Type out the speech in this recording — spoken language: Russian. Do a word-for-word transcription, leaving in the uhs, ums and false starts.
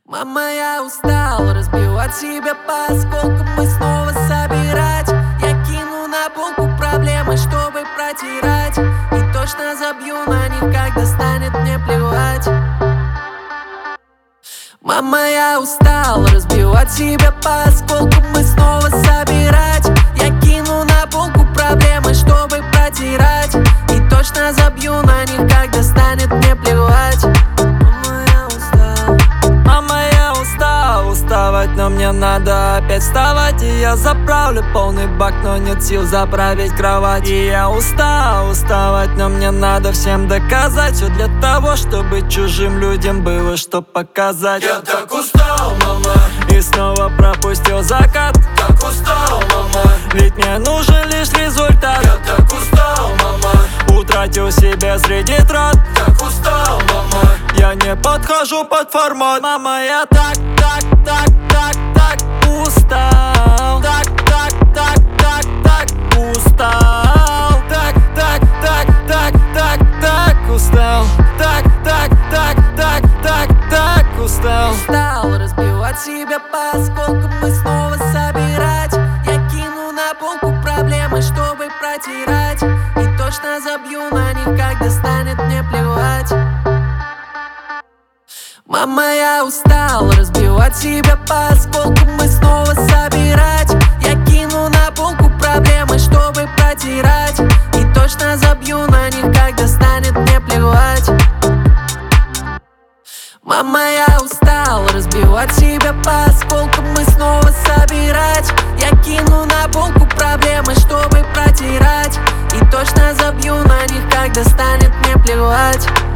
Мама, я устал разбивать себя по осколкам и снова собирать. Я кину на полку проблемы, чтобы протирать, и точно забью на них, когда станет мне плевать. Мама, я устал разбивать себя по осколкам и снова собирать. Я кину на полку проблемы, чтобы протирать, и точно забью на них, когда станет мне плевать. Уставать, но мне надо опять вставать. И я заправлю полный бак, но нет сил заправить кровать. И я устал уставать, но мне надо всем доказать. Все для того, чтобы чужим людям было что показать. Я так устал, мама, и снова пропустил закат. так устал, мама, ведь мне нужен лишь результат. я так устал, мама, утратил себя среди трат. так устал, мама, я не подхожу под формат. Мама, я так, так, так, так, так устал. Так, так, так, так, так устал. Так, так, так, так, так, так устал. Так, так, так, так, так, так устал. Устал разбивать себя по осколкам и снова собирать. Я кину на полку проблемы, чтобы протирать, и точно забью на них, когда станет мне плевать. Мама, я устал разбивать себя по осколкам и снова собирать. Я кину на полку проблемы, чтобы протирать, и точно забью на них, когда станет мне плевать. Мама, я устал разбивать себя по осколкам и снова собирать. Я кину на полку проблемы, чтобы протирать, и точно забью на них, когда станет мне плевать.